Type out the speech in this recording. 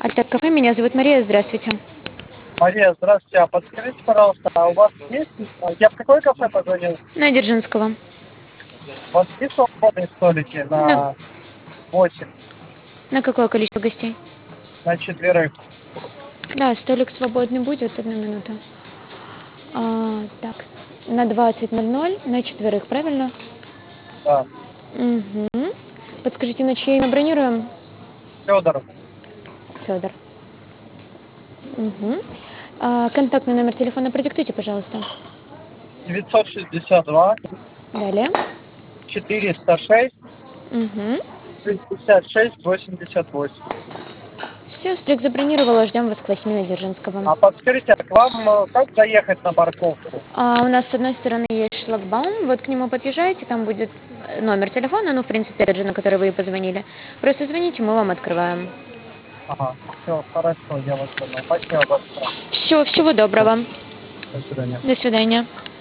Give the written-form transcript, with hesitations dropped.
Альтер кафе, меня зовут Мария, здравствуйте. Мария, здравствуйте. А подскажите, пожалуйста, а у вас есть... Я в какое кафе позвонил? На Дзержинского. У вас есть свободные столики На, на 8, на какое количество гостей? на четверых? Да, столик свободный будет, одну минуту. Так, на 20:00 на четверых, правильно? Да. Угу. Подскажите, на чье имя бронируем? Федор, Федор. Угу. Контактный номер телефона продиктуйте, пожалуйста. 962 Далее. 406 Угу. 66 88. Все, столик забронировала, ждем вас к 8 на Дзержинского. А подскажите, а к вам как заехать на парковку? У нас с одной стороны есть шлагбаум, вот к нему подъезжаете, там будет номер телефона, ну, в принципе, тот же, на который вы и позвонили. Просто звоните, мы вам открываем. Ага, все, хорошо, я вас понял. Спасибо большое. Все, всего доброго. До свидания. До свидания.